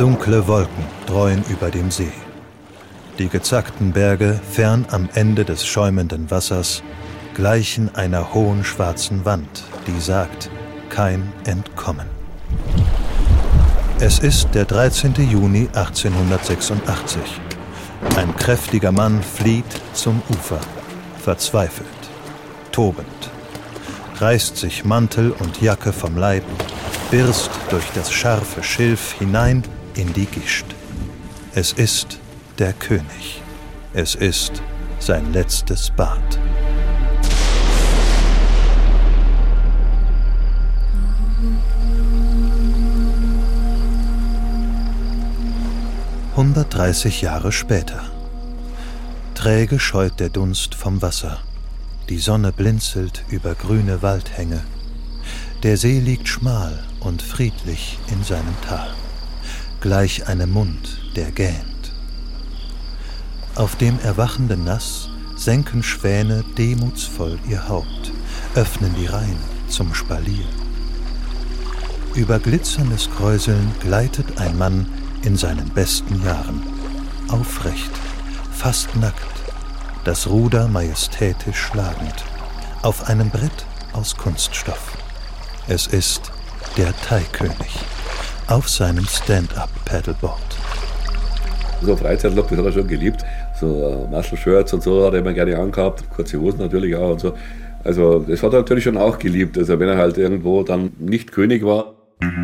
Dunkle Wolken dräuen über dem See. Die gezackten Berge, fern am Ende des schäumenden Wassers, gleichen einer hohen schwarzen Wand, die sagt, kein Entkommen. Es ist der 13. Juni 1886. Ein kräftiger Mann flieht zum Ufer, verzweifelt, tobend, reißt sich Mantel und Jacke vom Leib, birst durch das scharfe Schilf hinein in die Gischt. Es ist der König. Es ist sein letztes Bad. ...130 Jahre später. Träge scheut der Dunst vom Wasser. Die Sonne blinzelt über grüne Waldhänge. Der See liegt schmal und friedlich in seinem Tal, gleich einem Mund, der gähnt. Auf dem erwachenden Nass senken Schwäne demutsvoll ihr Haupt, öffnen die Reihen zum Spalier. Über glitzerndes Kräuseln gleitet ein Mann in seinen besten Jahren, aufrecht, fast nackt, das Ruder majestätisch schlagend, auf einem Brett aus Kunststoff. Es ist der Thai-König auf seinem Stand-up-Paddleboard. So Freizeitlook, das hat er schon geliebt. So Muscle-Shirts und so hat er immer gerne angehabt, kurze Hosen natürlich auch und so. Also das hat er natürlich schon auch geliebt, also wenn er halt irgendwo dann nicht König war.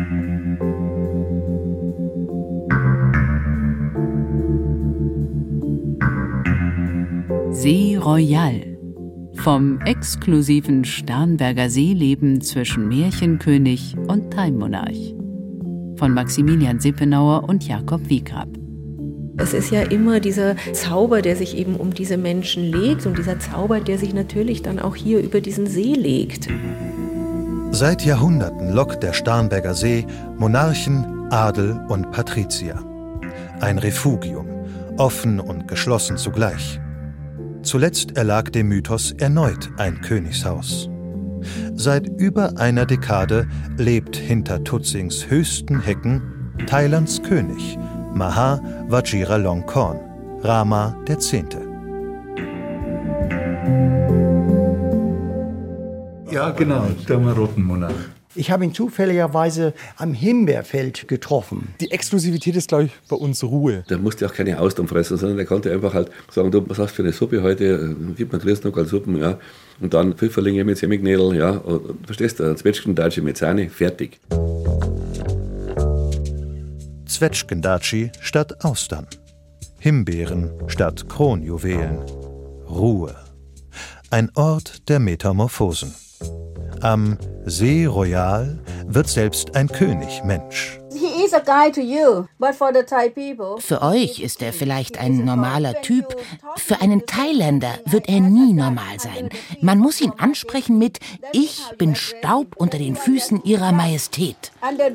See Royal. Vom exklusiven Starnberger Seeleben zwischen Märchenkönig und Thai-Monarch. Von Maximilian Sippenauer und Jakob Wiegrab. Es ist ja immer dieser Zauber, der sich eben um diese Menschen legt und dieser Zauber, der sich natürlich dann auch hier über diesen See legt. Seit Jahrhunderten lockt der Starnberger See Monarchen, Adel und Patrizier. Ein Refugium, offen und geschlossen zugleich. Zuletzt erlag dem Mythos erneut ein Königshaus. Seit über einer Dekade lebt hinter Tutsings höchsten Hecken Thailands König, Maha Vajiralongkorn, Rama X. Ja, genau, der Marottenmonarch. Ich habe ihn zufälligerweise am Himbeerfeld getroffen. Die Exklusivität ist, glaube ich, bei uns Ruhe. Der musste auch keine Austern fressen, sondern der konnte einfach halt sagen, du, was hast du für eine Suppe heute? Gib mir grüß noch als Suppen, ja. Und dann Pfifferlinge mit Semmelknödel, ja. Und, verstehst du, Zwetschgendatschi mit Sahne, fertig. Zwetschgendatschi statt Austern. Himbeeren statt Kronjuwelen. Ruhe. Ein Ort der Metamorphosen. Am See Royal wird selbst ein König Mensch. Für euch ist er vielleicht ein normaler Typ. Für einen Thailänder wird er nie normal sein. Man muss ihn ansprechen mit »Ich bin Staub unter den Füßen Ihrer Majestät«.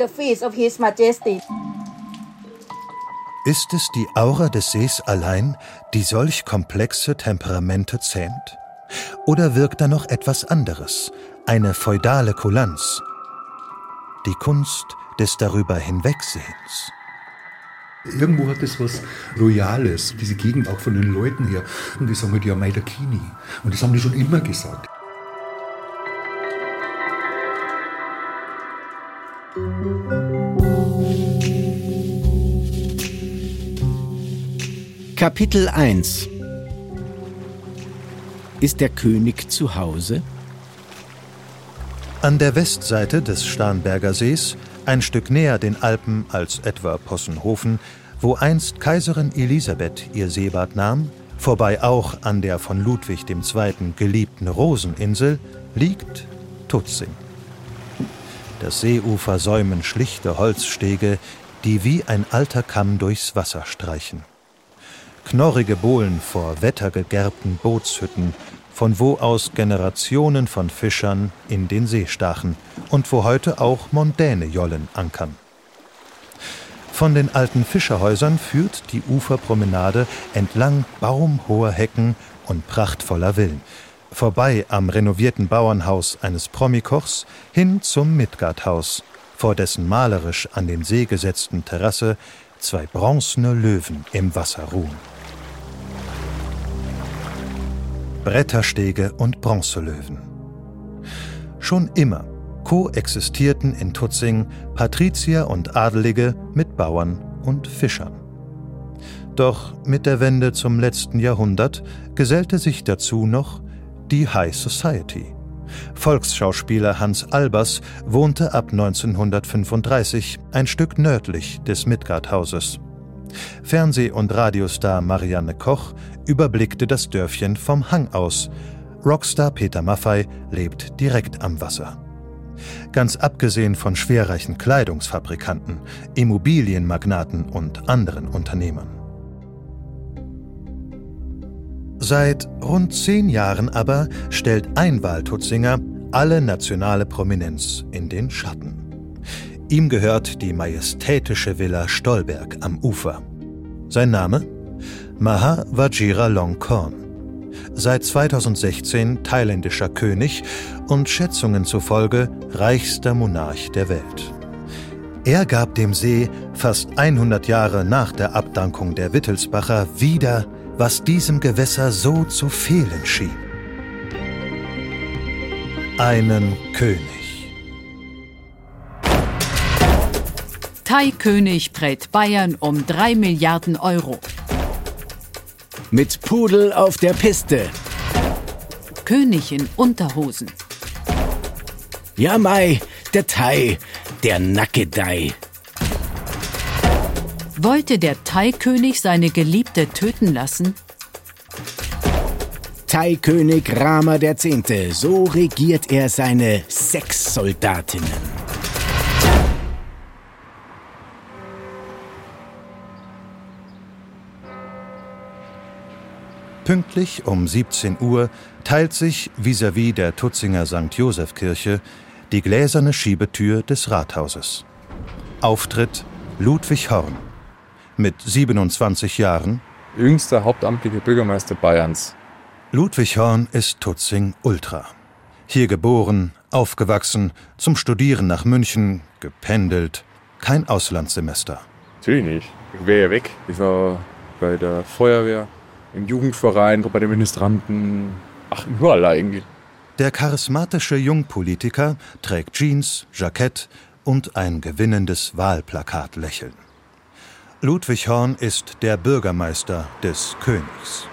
Ist es die Aura des Sees allein, die solch komplexe Temperamente zähmt? Oder wirkt da noch etwas anderes, eine feudale Kulanz? Die Kunst des darüber Hinwegsehens. Irgendwo hat es was Royales, diese Gegend auch von den Leuten her. Und die sagen halt, ja, Maidakini. Und das haben die schon immer gesagt. Kapitel 1. Ist der König zu Hause? An der Westseite des Starnberger Sees, ein Stück näher den Alpen als etwa Possenhofen, wo einst Kaiserin Elisabeth ihr Seebad nahm, vorbei auch an der von Ludwig II. Geliebten Roseninsel, liegt Tutzing. Das Seeufer säumen schlichte Holzstege, die wie ein alter Kamm durchs Wasser streichen. Knorrige Bohlen vor wettergegerbten Bootshütten, von wo aus Generationen von Fischern in den See stachen und wo heute auch mondäne Jollen ankern. Von den alten Fischerhäusern führt die Uferpromenade entlang baumhoher Hecken und prachtvoller Villen, vorbei am renovierten Bauernhaus eines Promikochs hin zum Midgardhaus, vor dessen malerisch an den See gesetzten Terrasse 2 bronzene Löwen im Wasser ruhen. Bretterstege und Bronzelöwen. Schon immer koexistierten in Tutzing Patrizier und Adelige mit Bauern und Fischern. Doch mit der Wende zum letzten Jahrhundert gesellte sich dazu noch die High Society. Volksschauspieler Hans Albers wohnte ab 1935 ein Stück nördlich des Midgard-Hauses. Fernseh- und Radiostar Marianne Koch überblickte das Dörfchen vom Hang aus. Rockstar Peter Maffay lebt direkt am Wasser. Ganz abgesehen von schwerreichen Kleidungsfabrikanten, Immobilienmagnaten und anderen Unternehmern. Seit rund 10 Jahren aber stellt ein Wahltutzinger alle nationale Prominenz in den Schatten. Ihm gehört die majestätische Villa Stolberg am Ufer. Sein Name? Maha Vajiralongkorn. Seit 2016 thailändischer König und Schätzungen zufolge reichster Monarch der Welt. Er gab dem See fast 100 Jahre nach der Abdankung der Wittelsbacher wieder, was diesem Gewässer so zu fehlen schien. Einen König. Thai-König prellt Bayern um 3 Milliarden Euro. Mit Pudel auf der Piste. König in Unterhosen. Ja, Mai, der Thai, der Nackedei. Wollte der Thai-König seine Geliebte töten lassen? Thai-König Rama X., so regiert er seine Sexsoldatinnen. Pünktlich um 17 Uhr teilt sich vis-à-vis der Tutzinger St. Joseph-Kirche die gläserne Schiebetür des Rathauses. Auftritt Ludwig Horn. Mit 27 Jahren. Jüngster hauptamtlicher Bürgermeister Bayerns. Ludwig Horn ist Tutzing Ultra. Hier geboren, aufgewachsen, zum Studieren nach München, gependelt. Kein Auslandssemester. Natürlich nicht. Ich wäre ja weg. Ich war bei der Feuerwehr, im Jugendverein, bei den Ministranten. Ach, überall eigentlich. Der charismatische Jungpolitiker trägt Jeans, Jackett und ein gewinnendes Wahlplakatlächeln. Ludwig Horn ist der Bürgermeister des Königs.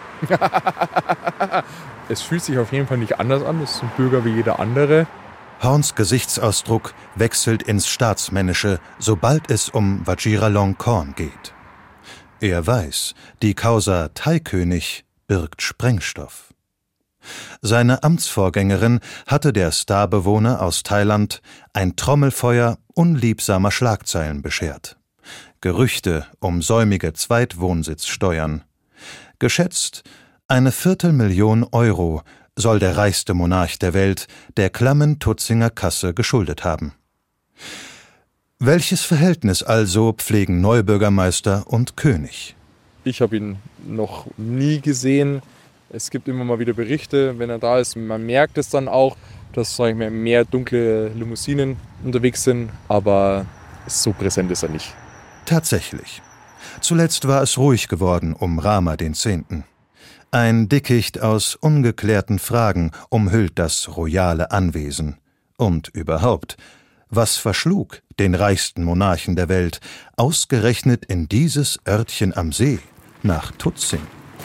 Es fühlt sich auf jeden Fall nicht anders an. Es ist ein Bürger wie jeder andere. Horns Gesichtsausdruck wechselt ins Staatsmännische, sobald es um Vajiralongkorn geht. Er weiß, die Causa Thai-König birgt Sprengstoff. Seine Amtsvorgängerin hatte der Starbewohner aus Thailand ein Trommelfeuer unliebsamer Schlagzeilen beschert. Gerüchte um säumige Zweitwohnsitzsteuern. Geschätzt 250.000 Euro soll der reichste Monarch der Welt der klammen Tutzinger Kasse geschuldet haben. Welches Verhältnis also pflegen Neubürgermeister und König? Ich habe ihn noch nie gesehen. Es gibt immer mal wieder Berichte, wenn er da ist. Man merkt es dann auch, dass mehr dunkle Limousinen unterwegs sind, aber so präsent ist er nicht. Tatsächlich. Zuletzt war es ruhig geworden um Rama X. Ein Dickicht aus ungeklärten Fragen umhüllt das royale Anwesen. Und überhaupt, was verschlug den reichsten Monarchen der Welt, ausgerechnet in dieses Örtchen am See, nach Tutzing?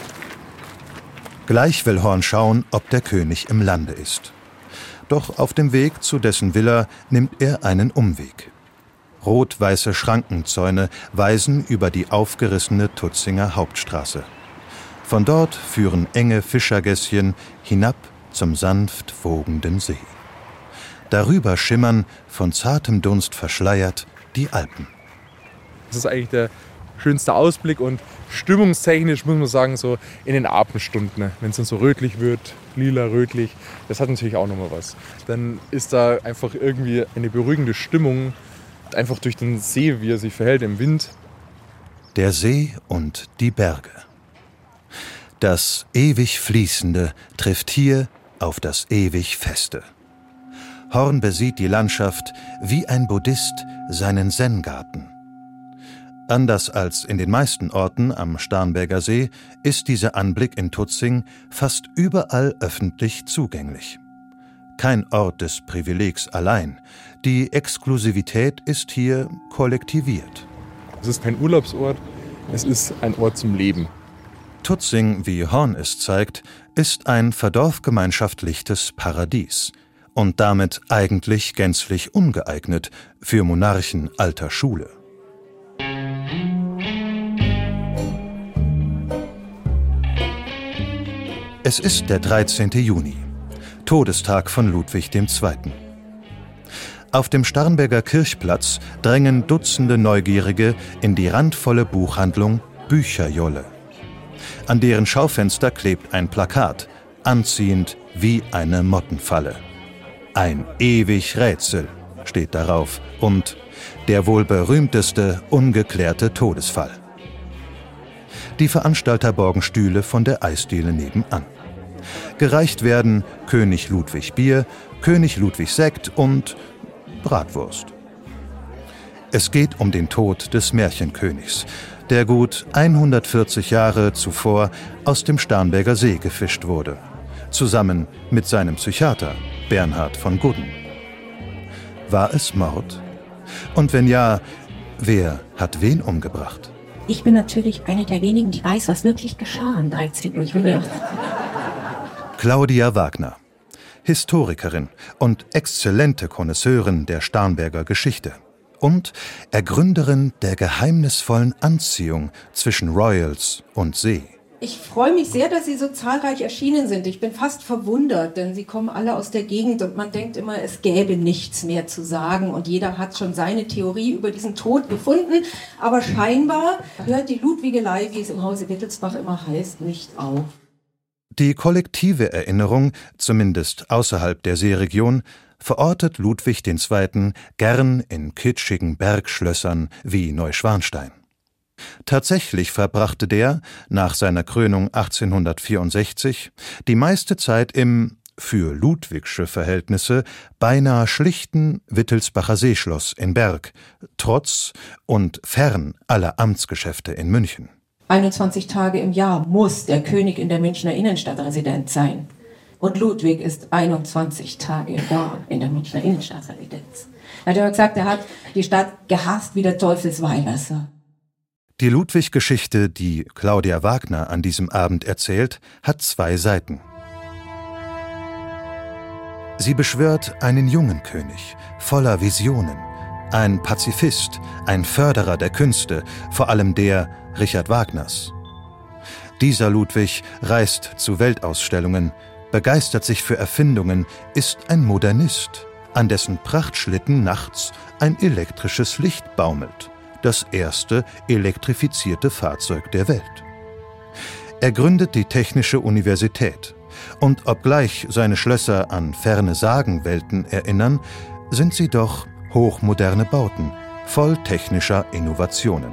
Gleich will Horn schauen, ob der König im Lande ist. Doch auf dem Weg zu dessen Villa nimmt er einen Umweg. Rot-weiße Schrankenzäune weisen über die aufgerissene Tutzinger Hauptstraße. Von dort führen enge Fischergässchen hinab zum sanft wogenden See. Darüber schimmern, von zartem Dunst verschleiert, die Alpen. Das ist eigentlich der schönste Ausblick und stimmungstechnisch muss man sagen, so in den Abendstunden, wenn es dann so rötlich wird, lila, rötlich, das hat natürlich auch nochmal was. Dann ist da einfach irgendwie eine beruhigende Stimmung, einfach durch den See, wie er sich verhält im Wind. Der See und die Berge. Das ewig Fließende trifft hier auf das ewig Feste. Horn besieht die Landschaft wie ein Buddhist seinen Zen-Garten. Anders als in den meisten Orten am Starnberger See ist dieser Anblick in Tutzing fast überall öffentlich zugänglich. Kein Ort des Privilegs allein. Die Exklusivität ist hier kollektiviert. Es ist kein Urlaubsort, es ist ein Ort zum Leben. Tutzing, wie Horn es zeigt, ist ein verdorfgemeinschaftlichtes Paradies und damit eigentlich gänzlich ungeeignet für Monarchen alter Schule. Es ist der 13. Juni, Todestag von Ludwig II. Auf dem Starnberger Kirchplatz drängen Dutzende Neugierige in die randvolle Buchhandlung Bücherjolle. An deren Schaufenster klebt ein Plakat, anziehend wie eine Mottenfalle. Ein ewig Rätsel steht darauf und der wohl berühmteste ungeklärte Todesfall. Die Veranstalter borgen Stühle von der Eisdiele nebenan. Gereicht werden König Ludwig Bier, König Ludwig Sekt und Bratwurst. Es geht um den Tod des Märchenkönigs, der gut 140 Jahre zuvor aus dem Starnberger See gefischt wurde, zusammen mit seinem Psychiater Bernhard von Gudden. War es Mord? Und wenn ja, wer hat wen umgebracht? Ich bin natürlich eine der wenigen, die weiß, was wirklich geschah am 13. Juni. Claudia Wagner, Historikerin und exzellente Connoisseurin der Starnberger Geschichte und Ergründerin der geheimnisvollen Anziehung zwischen Royals und See. Ich freue mich sehr, dass Sie so zahlreich erschienen sind. Ich bin fast verwundert, denn Sie kommen alle aus der Gegend und man denkt immer, es gäbe nichts mehr zu sagen und jeder hat schon seine Theorie über diesen Tod gefunden. Aber scheinbar hört die Ludwigelei, wie es im Hause Wittelsbach immer heißt, nicht auf. Die kollektive Erinnerung, zumindest außerhalb der Seeregion, verortet Ludwig II. Gern in kitschigen Bergschlössern wie Neuschwanstein. Tatsächlich verbrachte der, nach seiner Krönung 1864, die meiste Zeit im, für ludwigsche Verhältnisse, beinahe schlichten Wittelsbacher Seeschloss in Berg, trotz und fern aller Amtsgeschäfte in München. 21 Tage im Jahr muss der König in der Münchner Innenstadt Resident sein. Und Ludwig ist 21 Tage im Jahr in der Münchner Innenstadt Residenz. Er hat immer gesagt, er hat die Stadt gehasst wie der Teufels Weihwasser. Die Ludwig-Geschichte, die Claudia Wagner an diesem Abend erzählt, hat 2 Seiten. Sie beschwört einen jungen König, voller Visionen, ein Pazifist, ein Förderer der Künste, vor allem der Richard Wagners. Dieser Ludwig reist zu Weltausstellungen, begeistert sich für Erfindungen, ist ein Modernist, an dessen Prachtschlitten nachts ein elektrisches Licht baumelt, das erste elektrifizierte Fahrzeug der Welt. Er gründet die Technische Universität, und obgleich seine Schlösser an ferne Sagenwelten erinnern, sind sie doch hochmoderne Bauten, voll technischer Innovationen.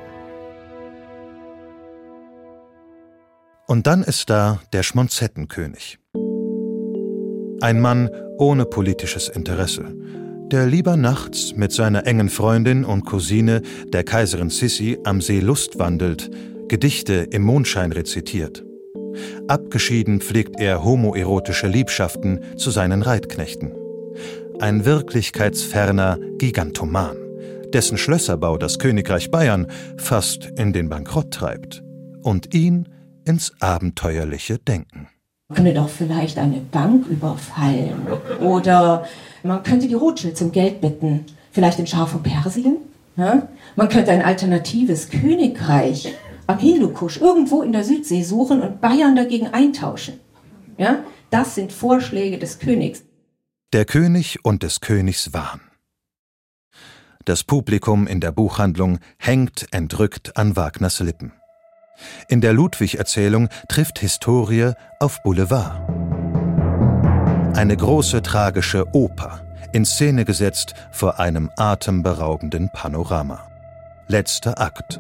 Und dann ist da der Schmonzettenkönig. Ein Mann ohne politisches Interesse, der lieber nachts mit seiner engen Freundin und Cousine, der Kaiserin Sissi, am See Lust wandelt, Gedichte im Mondschein rezitiert. Abgeschieden pflegt er homoerotische Liebschaften zu seinen Reitknechten. Ein wirklichkeitsferner Gigantoman, dessen Schlösserbau das Königreich Bayern fast in den Bankrott treibt und ihn ins abenteuerliche Denken. Man könnte doch vielleicht eine Bank überfallen oder man könnte die Rothschilds um Geld bitten, vielleicht den Schah von Persien. Ja? Man könnte ein alternatives Königreich am Hindukusch irgendwo in der Südsee suchen und Bayern dagegen eintauschen. Ja? Das sind Vorschläge des Königs. Der König und des Königs Wahn. Das Publikum in der Buchhandlung hängt entrückt an Wagners Lippen. In der Ludwig-Erzählung trifft Historie auf Boulevard. Eine große tragische Oper, in Szene gesetzt vor einem atemberaubenden Panorama. Letzter Akt.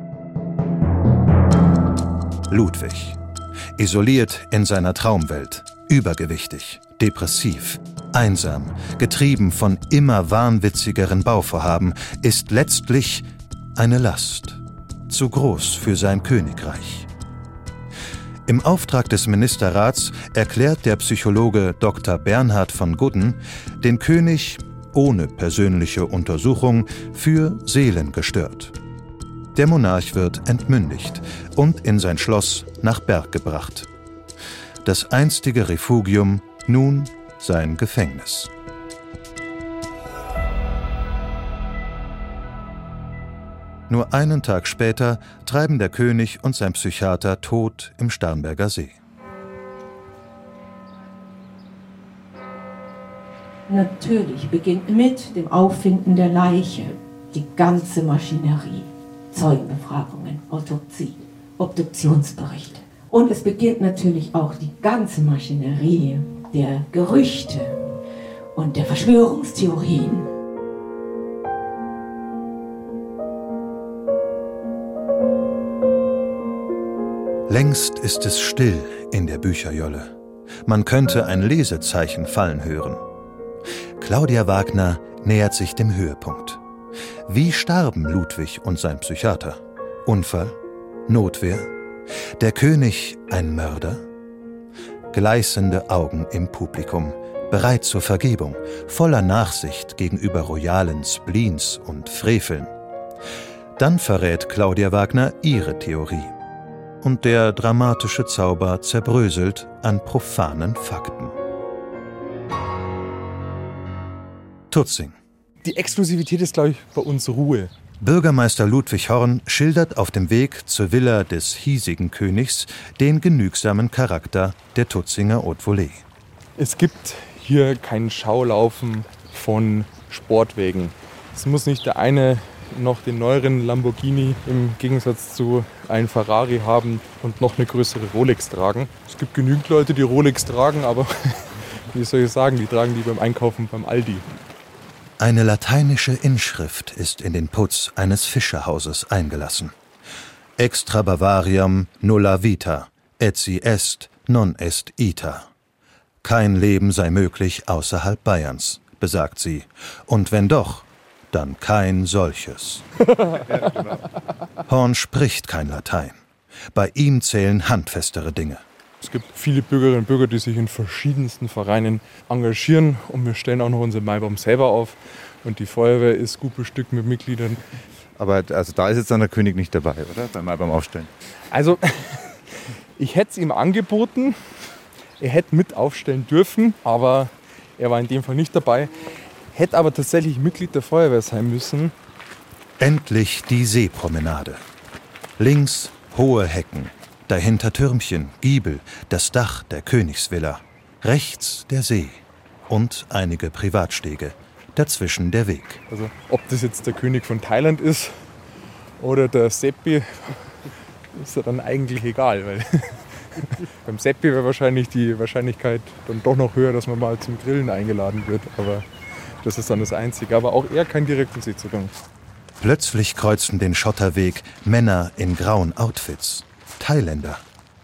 Ludwig. Isoliert in seiner Traumwelt, übergewichtig, depressiv, einsam, getrieben von immer wahnwitzigeren Bauvorhaben, ist letztlich eine Last. zu groß für sein Königreich. Im Auftrag des Ministerrats erklärt der Psychologe Dr. Bernhard von Gudden den König ohne persönliche Untersuchung für seelengestört. Der Monarch wird entmündigt und in sein Schloss nach Berg gebracht. Das einstige Refugium, nun sein Gefängnis. Nur einen Tag später treiben der König und sein Psychiater tot im Starnberger See. Natürlich beginnt mit dem Auffinden der Leiche die ganze Maschinerie. Zeugenbefragungen, Autopsie, Obduktionsberichte. Und es beginnt natürlich auch die ganze Maschinerie der Gerüchte und der Verschwörungstheorien. Längst ist es still in der Bücherjolle. Man könnte ein Lesezeichen fallen hören. Claudia Wagner nähert sich dem Höhepunkt. Wie starben Ludwig und sein Psychiater? Unfall? Notwehr? Der König ein Mörder? Gleißende Augen im Publikum, bereit zur Vergebung, voller Nachsicht gegenüber royalen Spleens und Freveln. Dann verrät Claudia Wagner ihre Theorie. Und der dramatische Zauber zerbröselt an profanen Fakten. Tutzing. Die Exklusivität ist, glaube ich, bei uns Ruhe. Bürgermeister Ludwig Horn schildert auf dem Weg zur Villa des hiesigen Königs den genügsamen Charakter der Tutzinger Haute Volée. Es gibt hier kein Schaulaufen von Sportwägen. Es muss nicht der eine noch den neueren Lamborghini im Gegensatz zu einem Ferrari haben und noch eine größere Rolex tragen. Es gibt genügend Leute, die Rolex tragen, aber wie soll ich sagen, die tragen die beim Einkaufen beim Aldi. Eine lateinische Inschrift ist in den Putz eines Fischerhauses eingelassen. Extra Bavariam nulla vita, et si est, non est ita. Kein Leben sei möglich außerhalb Bayerns, besagt sie. Und wenn doch, dann kein solches. Horn spricht kein Latein. Bei ihm zählen handfestere Dinge. Es gibt viele Bürgerinnen und Bürger, die sich in verschiedensten Vereinen engagieren. Und wir stellen auch noch unseren Maibaum selber auf. Und die Feuerwehr ist gut bestückt mit Mitgliedern. Aber also da ist jetzt dann der König nicht dabei, oder? Beim Maibaum aufstellen. Also, ich hätte es ihm angeboten. Er hätte mit aufstellen dürfen, aber er war in dem Fall nicht dabei. Hätte aber tatsächlich Mitglied der Feuerwehr sein müssen. Endlich die Seepromenade. Links hohe Hecken, dahinter Türmchen, Giebel, das Dach der Königsvilla. Rechts der See und einige Privatstege, dazwischen der Weg. Also ob das jetzt der König von Thailand ist oder der Seppi, ist ja dann eigentlich egal. Weil beim Seppi wäre wahrscheinlich die Wahrscheinlichkeit dann doch noch höher, dass man mal zum Grillen eingeladen wird. Aber das ist dann das Einzige. Aber auch er kein direkten Seezugang. Plötzlich kreuzen den Schotterweg Männer in grauen Outfits. Thailänder.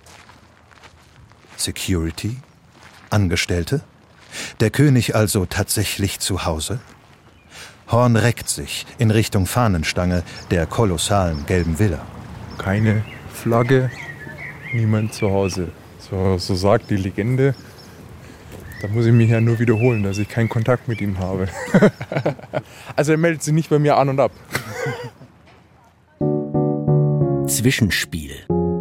Security? Angestellte? Der König also tatsächlich zu Hause? Horn reckt sich in Richtung Fahnenstange der kolossalen gelben Villa. Keine Flagge, niemand zu Hause. So sagt die Legende. Da muss ich mich ja nur wiederholen, dass ich keinen Kontakt mit ihm habe. Also er meldet sich nicht bei mir an und ab. Zwischenspiel.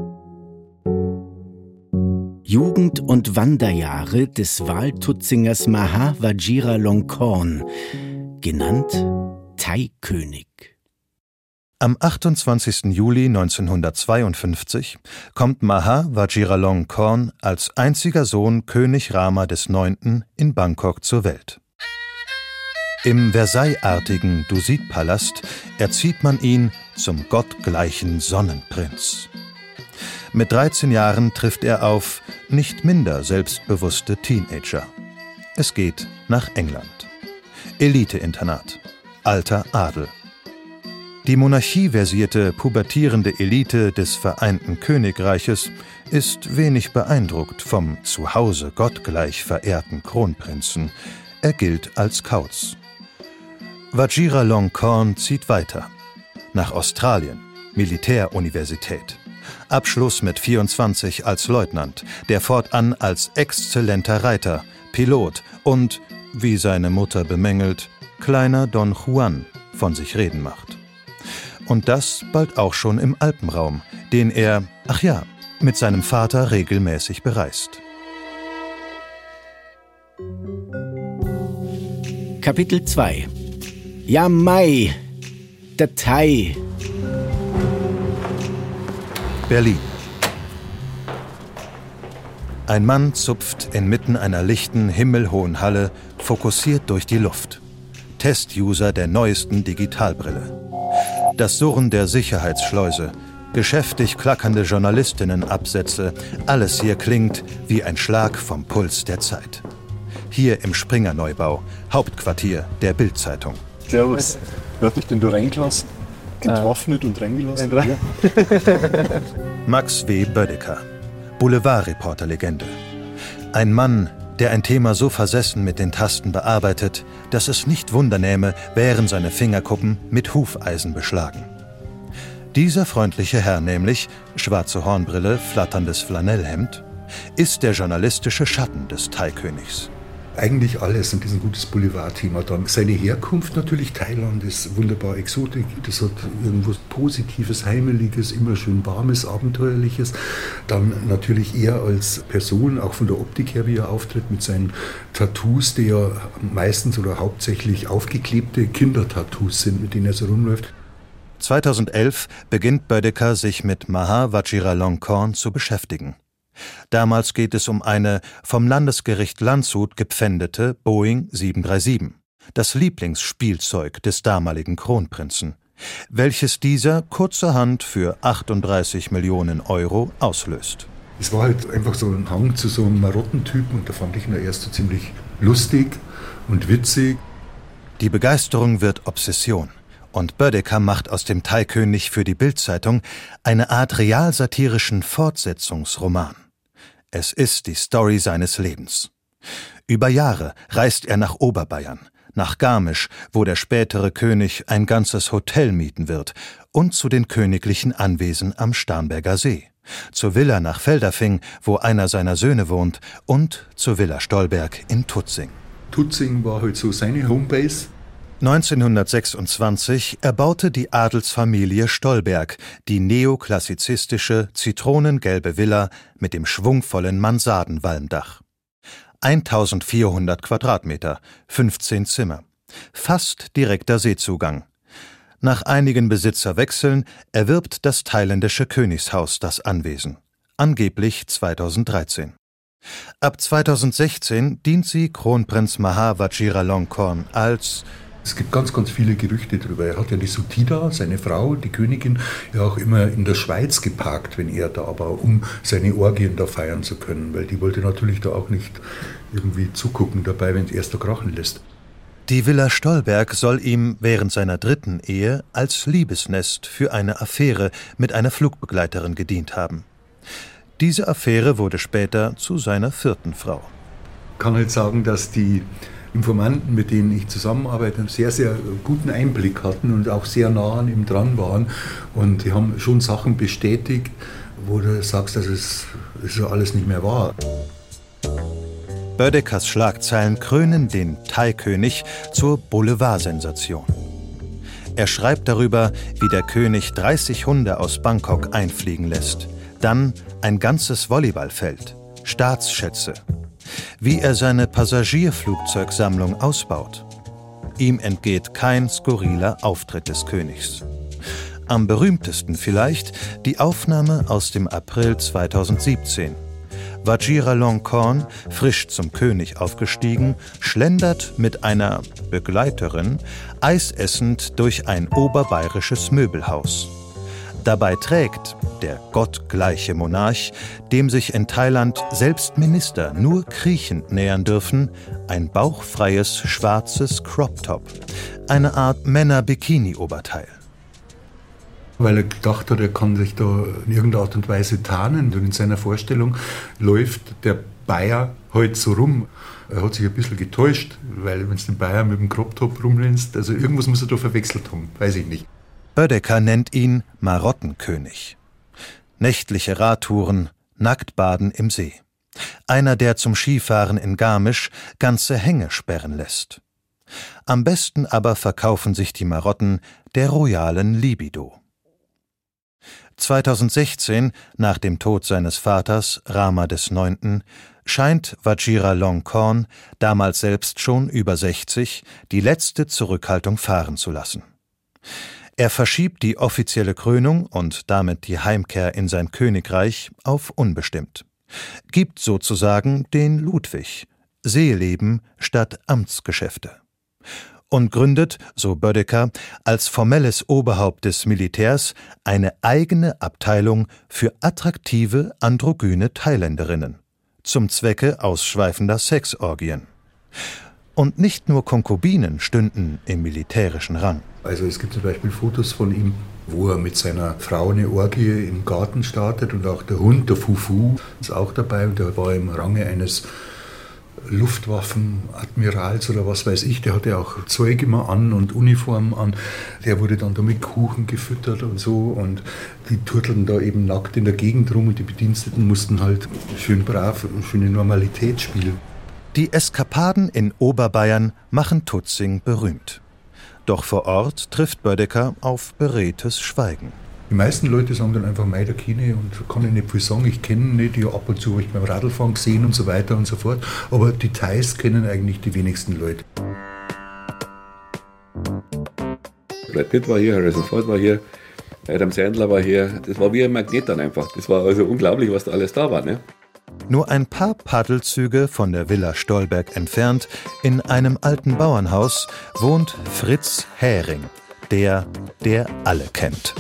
Jugend- und Wanderjahre des Waltutzingers Maha Vajiralongkorn, genannt Thai-König. Am 28. Juli 1952 kommt Maha Vajiralongkorn als einziger Sohn König Rama IX. In Bangkok zur Welt. Im Versailles-artigen Dusit-Palast erzieht man ihn zum gottgleichen Sonnenprinz. Mit 13 Jahren trifft er auf nicht minder selbstbewusste Teenager. Es geht nach England. Elite-Internat. Alter Adel. Die monarchieversierte, pubertierende Elite des Vereinten Königreiches ist wenig beeindruckt vom zu Hause gottgleich verehrten Kronprinzen. Er gilt als Kauz. Vajiralongkorn zieht weiter. Nach Australien, Militäruniversität. Abschluss mit 24 als Leutnant, der fortan als exzellenter Reiter, Pilot und, wie seine Mutter bemängelt, kleiner Don Juan von sich reden macht. Und das bald auch schon im Alpenraum, den er, mit seinem Vater regelmäßig bereist. Kapitel 2. Ja, Mai, Datei. Berlin. Ein Mann zupft inmitten einer lichten, himmelhohen Halle, fokussiert durch die Luft. Test-User der neuesten Digitalbrille. Das Surren der Sicherheitsschleuse, geschäftig klackernde Journalistinnenabsätze, alles hier klingt wie ein Schlag vom Puls der Zeit. Hier im Springer-Neubau, Hauptquartier der Bild-Zeitung. Servus. Wer hat dich denn da reingelassen? Entwaffnet und reingelassen? Ja. Max W. Bödecker, Boulevardreporter-Legende. Ein Mann, der ein Thema so versessen mit den Tasten bearbeitet, dass es nicht wundernähme, wären seine Fingerkuppen mit Hufeisen beschlagen. Dieser freundliche Herr nämlich, schwarze Hornbrille, flatterndes Flanellhemd, ist der journalistische Schatten des Thai-Königs. Eigentlich alles, und das ist ein gutes Boulevardthema. Dann seine Herkunft natürlich, Thailand ist wunderbar Exotik, das hat irgendwas Positives, Heimeliges, immer schön Warmes, Abenteuerliches. Dann natürlich er als Person, auch von der Optik her, wie er auftritt, mit seinen Tattoos, die ja meistens oder hauptsächlich aufgeklebte Kindertattoos sind, mit denen er so rumläuft. 2011 beginnt Bödecker sich mit Maha Vajiralongkorn zu beschäftigen. Damals geht es um eine vom Landesgericht Landshut gepfändete Boeing 737, das Lieblingsspielzeug des damaligen Kronprinzen, welches dieser kurzerhand für 38 Millionen Euro auslöst. Es war halt einfach so ein Hang zu so einem Marottentypen und da fand ich ihn erst so ziemlich lustig und witzig. Die Begeisterung wird Obsession. Und Bödecker macht aus dem Thai-König für die Bild-Zeitung eine Art realsatirischen Fortsetzungsroman. Es ist die Story seines Lebens. Über Jahre reist er nach Oberbayern, nach Garmisch, wo der spätere König ein ganzes Hotel mieten wird, und zu den königlichen Anwesen am Starnberger See, zur Villa nach Feldafing, wo einer seiner Söhne wohnt, und zur Villa Stolberg in Tutzing. Tutzing war halt so seine Homebase. 1926 erbaute die Adelsfamilie Stolberg die neoklassizistische, zitronengelbe Villa mit dem schwungvollen Mansardenwalmdach. 1400 Quadratmeter, 15 Zimmer. Fast direkter Seezugang. Nach einigen Besitzerwechseln erwirbt das thailändische Königshaus das Anwesen. Angeblich 2013. Ab 2016 dient sie Kronprinz Maha Vajiralongkorn als... Es gibt ganz, ganz viele Gerüchte darüber. Er hat ja die Sutida, seine Frau, die Königin, ja auch immer in der Schweiz geparkt, wenn er da war, um seine Orgien da feiern zu können. Weil die wollte natürlich da auch nicht irgendwie zugucken dabei, wenn es erst da krachen lässt. Die Villa Stolberg soll ihm während seiner 3. Ehe als Liebesnest für eine Affäre mit einer Flugbegleiterin gedient haben. Diese Affäre wurde später zu seiner 4. Frau. Ich kann halt sagen, dass die Informanten, mit denen ich zusammenarbeite, einen sehr, sehr guten Einblick hatten und auch sehr nah an ihm dran waren. Und die haben schon Sachen bestätigt, wo du sagst, dass es ja alles nicht mehr wahr. Bödeckers Schlagzeilen krönen den Thai-König zur Boulevard-Sensation. Er schreibt darüber, wie der König 30 Hunde aus Bangkok einfliegen lässt, dann ein ganzes Volleyballfeld, Staatsschätze, wie er seine Passagierflugzeugsammlung ausbaut. Ihm entgeht kein skurriler Auftritt des Königs. Am berühmtesten vielleicht die Aufnahme aus dem April 2017. Vajiralongkorn, frisch zum König aufgestiegen, schlendert mit einer Begleiterin eisessend durch ein oberbayerisches Möbelhaus. Dabei trägt der gottgleiche Monarch, dem sich in Thailand selbst Minister nur kriechend nähern dürfen, ein bauchfreies schwarzes Crop-Top, eine Art Männer-Bikini-Oberteil. Weil er gedacht hat, er kann sich da in irgendeiner Art und Weise tarnen. Und in seiner Vorstellung läuft der Bayer halt so rum. Er hat sich ein bisschen getäuscht, weil wenn du den Bayer mit dem Crop-Top rumrennst, also irgendwas muss er da verwechselt haben, weiß ich nicht. Bödecker nennt ihn Marottenkönig. Nächtliche Radtouren, Nacktbaden im See. Einer, der zum Skifahren in Garmisch ganze Hänge sperren lässt. Am besten aber verkaufen sich die Marotten der royalen Libido. 2016, nach dem Tod seines Vaters, Rama IX., scheint Vajiralongkorn, damals selbst schon über 60, die letzte Zurückhaltung fahren zu lassen. Er verschiebt die offizielle Krönung und damit die Heimkehr in sein Königreich auf unbestimmt. Gibt sozusagen den Ludwig, Seeleben statt Amtsgeschäfte. Und gründet, so Bödecker, als formelles Oberhaupt des Militärs eine eigene Abteilung für attraktive androgyne Thailänderinnen, zum Zwecke ausschweifender Sexorgien. Und nicht nur Konkubinen stünden im militärischen Rang. Also es gibt zum Beispiel Fotos von ihm, wo er mit seiner Frau eine Orgie im Garten startet und auch der Hund, der Fufu, ist auch dabei und der war im Range eines Luftwaffenadmirals oder was weiß ich, der hatte auch Zeug immer an und Uniformen an, der wurde dann da mit Kuchen gefüttert und so und die turtelten da eben nackt in der Gegend rum und die Bediensteten mussten halt schön brav und schöne Normalität spielen. Die Eskapaden in Oberbayern machen Tutzing berühmt. Doch vor Ort trifft Bödecker auf beredtes Schweigen. Die meisten Leute sagen dann einfach, mei, der Kine, und kann ich nicht viel sagen, ich kenne ihn nicht, ja, ab und zu habe ich beim Radlfahren gesehen und so weiter und so fort, aber Details kennen eigentlich die wenigsten Leute. Brad Pitt war hier, Harrison Ford war hier, Adam Sandler war hier, das war wie ein Magnet dann einfach. Das war also unglaublich, was da alles da war, ne? Nur ein paar Paddelzüge von der Villa Stolberg entfernt, in einem alten Bauernhaus, wohnt Fritz Häring, der alle kennt.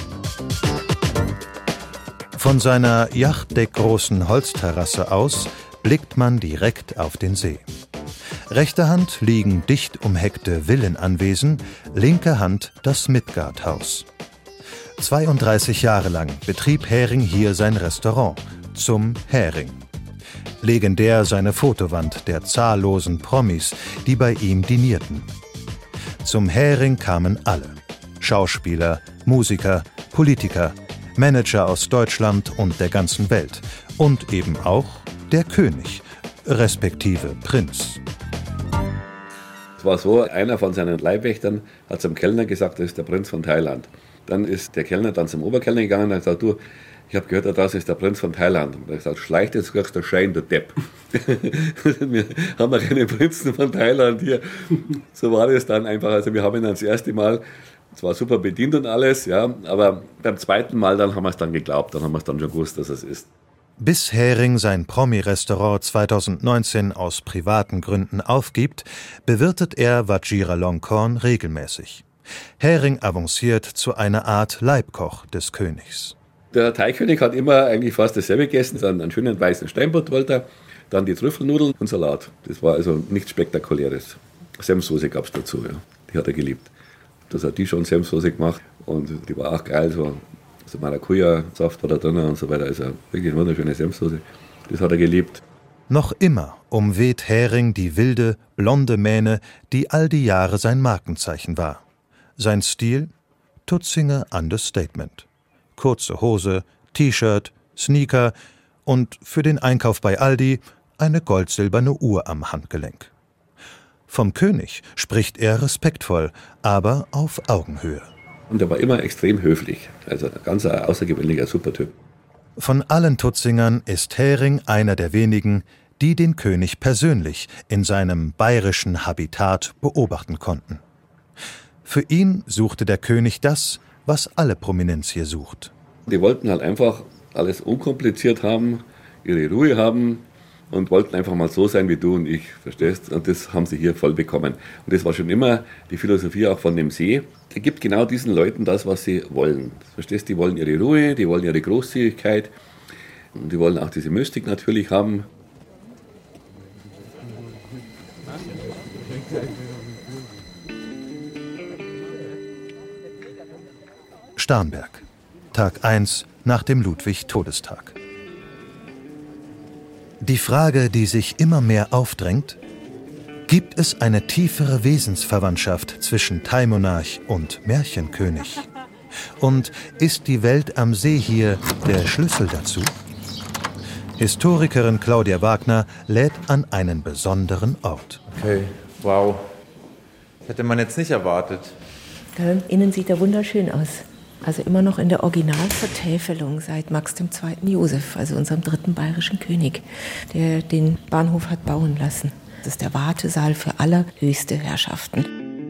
Von seiner yachtdeckgroßen Holzterrasse aus blickt man direkt auf den See. Rechter Hand liegen dicht umheckte Villenanwesen, linke Hand das Midgard-Haus. 32 Jahre lang betrieb Häring hier sein Restaurant, zum Häring. Legendär seine Fotowand der zahllosen Promis, die bei ihm dinierten. Zum Häring kamen alle: Schauspieler, Musiker, Politiker, Manager aus Deutschland und der ganzen Welt und eben auch der König, respektive Prinz. Es war so, einer von seinen Leibwächtern hat zum Kellner gesagt, das ist der Prinz von Thailand. Dann ist der Kellner dann zum Oberkellner gegangen und hat gesagt, du, ich habe gehört, das ist der Prinz von Thailand. Und er hat gesagt, schleicht jetzt, kriegst du Schein, du Depp. Wir haben ja keine Prinzen von Thailand hier. So war das dann einfach. Also wir haben ihn dann das erste Mal zwar super bedient und alles, ja, aber beim zweiten Mal dann haben wir es dann geglaubt, dann haben wir es dann schon gewusst, dass es ist. Bis Häring sein Promi-Restaurant 2019 aus privaten Gründen aufgibt, bewirtet er Vajiralongkorn regelmäßig. Häring avanciert zu einer Art Leibkoch des Königs. Der Thai-König hat immer eigentlich fast dasselbe gegessen, dann einen schönen weißen Steinbutt wollte er, dann die Trüffelnudeln und Salat. Das war also nichts Spektakuläres. Senfsoße gab es dazu, ja. Die hat er geliebt. Das hat die schon Senfsoße gemacht und die war auch geil, so Maracuja-Saft war da drin und so weiter. Also wirklich eine wunderschöne Senfsoße. Das hat er geliebt. Noch immer umweht Häring die wilde, blonde Mähne, die all die Jahre sein Markenzeichen war. Sein Stil? Tutzinger Understatement. Kurze Hose, T-Shirt, Sneaker und für den Einkauf bei Aldi eine goldsilberne Uhr am Handgelenk. Vom König spricht er respektvoll, aber auf Augenhöhe. Und er war immer extrem höflich, also ein ganz außergewöhnlicher Supertyp. Von allen Tutzingern ist Häring einer der wenigen, die den König persönlich in seinem bayerischen Habitat beobachten konnten. Für ihn suchte der König das, was alle Prominenz hier sucht. Die wollten halt einfach alles unkompliziert haben, ihre Ruhe haben und wollten einfach mal so sein wie du und ich, verstehst? Und das haben sie hier voll bekommen. Und das war schon immer die Philosophie auch von dem See. Er gibt genau diesen Leuten das, was sie wollen. Verstehst? Die wollen ihre Ruhe, die wollen ihre Großzügigkeit und die wollen auch diese Mystik natürlich haben. Starnberg, Tag 1 nach dem Ludwig-Todestag. Die Frage, die sich immer mehr aufdrängt: Gibt es eine tiefere Wesensverwandtschaft zwischen Thai-Monarch und Märchenkönig? Und ist die Welt am See hier der Schlüssel dazu? Historikerin Claudia Wagner lädt an einen besonderen Ort. Okay, wow. Das hätte man jetzt nicht erwartet. Innen sieht er wunderschön aus. Also immer noch in der Originalvertäfelung seit Max II. Joseph, also unserem 3. bayerischen König, der den Bahnhof hat bauen lassen. Das ist der Wartesaal für allerhöchste Herrschaften.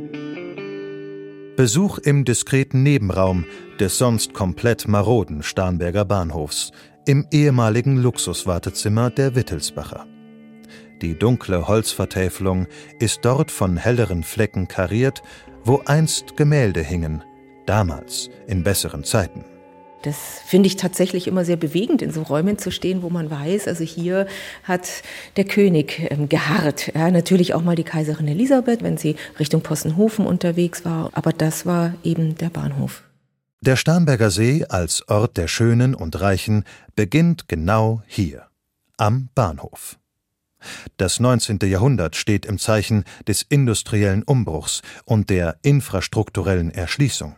Besuch im diskreten Nebenraum des sonst komplett maroden Starnberger Bahnhofs, im ehemaligen Luxuswartezimmer der Wittelsbacher. Die dunkle Holzvertäfelung ist dort von helleren Flecken kariert, wo einst Gemälde hingen, damals in besseren Zeiten. Das finde ich tatsächlich immer sehr bewegend, in so Räumen zu stehen, wo man weiß, also hier hat der König geharrt. Ja, natürlich auch mal die Kaiserin Elisabeth, wenn sie Richtung Possenhofen unterwegs war, aber das war eben der Bahnhof. Der Starnberger See als Ort der Schönen und Reichen beginnt genau hier, am Bahnhof. Das 19. Jahrhundert steht im Zeichen des industriellen Umbruchs und der infrastrukturellen Erschließung.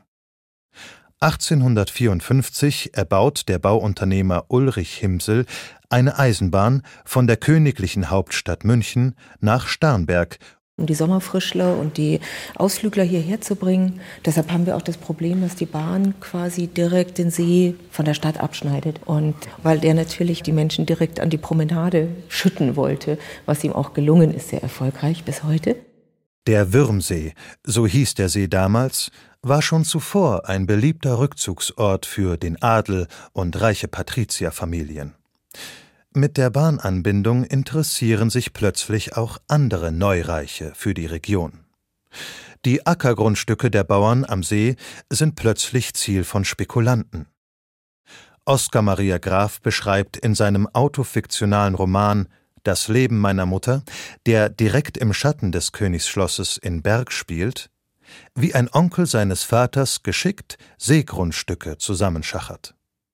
1854 erbaut der Bauunternehmer Ulrich Himsel eine Eisenbahn von der königlichen Hauptstadt München nach Starnberg, um die Sommerfrischler und die Ausflügler hierher zu bringen. Deshalb haben wir auch das Problem, dass die Bahn quasi direkt den See von der Stadt abschneidet. Und weil der natürlich die Menschen direkt an die Promenade schütten wollte, was ihm auch gelungen ist, sehr erfolgreich bis heute. Der Würmsee, so hieß der See damals, war schon zuvor ein beliebter Rückzugsort für den Adel und reiche Patrizierfamilien. Mit der Bahnanbindung interessieren sich plötzlich auch andere Neureiche für die Region. Die Ackergrundstücke der Bauern am See sind plötzlich Ziel von Spekulanten. Oskar Maria Graf beschreibt in seinem autofiktionalen Roman »Das Leben meiner Mutter«, der direkt im Schatten des Königsschlosses in Berg spielt, wie ein Onkel seines Vaters geschickt Seegrundstücke zusammenschachert.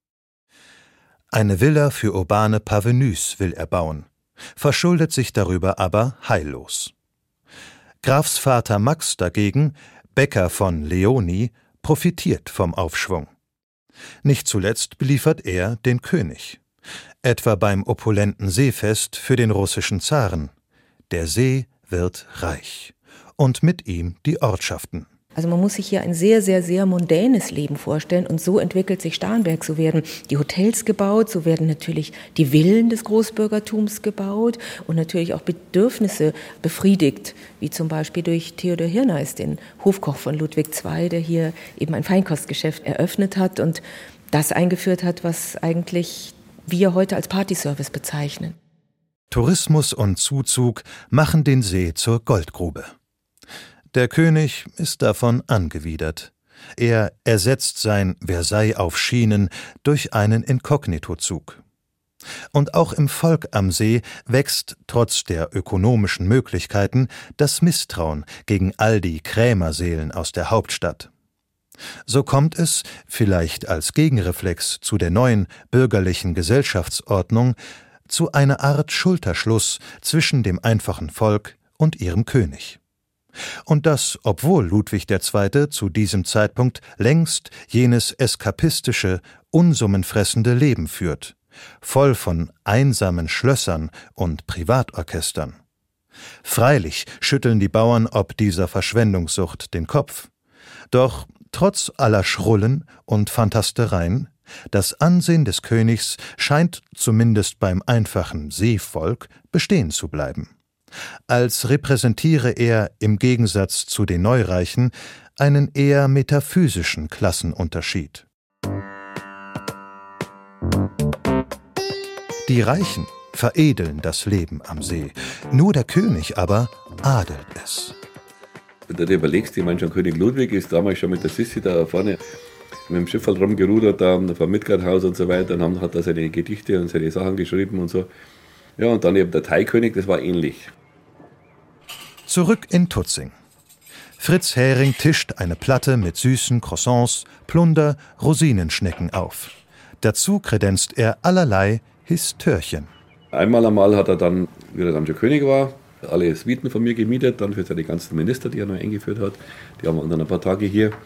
Eine Villa für urbane Parvenus will er bauen, verschuldet sich darüber aber heillos. Grafs Vater Max dagegen, Bäcker von Leoni, profitiert vom Aufschwung. Nicht zuletzt beliefert er den König, etwa beim opulenten Seefest für den russischen Zaren. Der See wird reich und mit ihm die Ortschaften. Also man muss sich hier ein sehr, sehr, sehr mondänes Leben vorstellen und so entwickelt sich Starnberg. So werden die Hotels gebaut, so werden natürlich die Villen des Großbürgertums gebaut und natürlich auch Bedürfnisse befriedigt, wie zum Beispiel durch Theodor Hirneis, den Hofkoch von Ludwig II., der hier eben ein Feinkostgeschäft eröffnet hat und das eingeführt hat, was eigentlich wir heute als Partyservice bezeichnen. Tourismus und Zuzug machen den See zur Goldgrube. Der König ist davon angewidert. Er ersetzt sein Versailles auf Schienen durch einen Inkognitozug. Und auch im Volk am See wächst trotz der ökonomischen Möglichkeiten das Misstrauen gegen all die Krämerseelen aus der Hauptstadt. So kommt es, vielleicht als Gegenreflex zu der neuen bürgerlichen Gesellschaftsordnung, zu einer Art Schulterschluss zwischen dem einfachen Volk und ihrem König. Und das, obwohl Ludwig II. Zu diesem Zeitpunkt längst jenes eskapistische, unsummenfressende Leben führt, voll von einsamen Schlössern und Privatorchestern. Freilich schütteln die Bauern ob dieser Verschwendungssucht den Kopf. Doch trotz aller Schrullen und Fantastereien, das Ansehen des Königs scheint zumindest beim einfachen Seevolk bestehen zu bleiben. Als repräsentiere er im Gegensatz zu den Neureichen einen eher metaphysischen Klassenunterschied. Die Reichen veredeln das Leben am See, nur der König aber adelt es. Wenn du dir überlegst, ich meine schon König Ludwig ist damals schon mit der Sissi da vorne mit dem Schiff halt rumgerudert, da vom Midgardhaus und so weiter, und dann hat er seine Gedichte und seine Sachen geschrieben und so. Ja, und dann eben der Thai-König, das war ähnlich. Zurück in Tutzing. Fritz Häring tischt eine Platte mit süßen Croissants, Plunder, Rosinenschnecken auf. Dazu kredenzt er allerlei Histörchen. Einmal hat er dann, wie er dann schon König war, alle Suiten von mir gemietet, dann für seine ganzen Minister, die er noch eingeführt hat. Die haben dann ein paar Tage hier.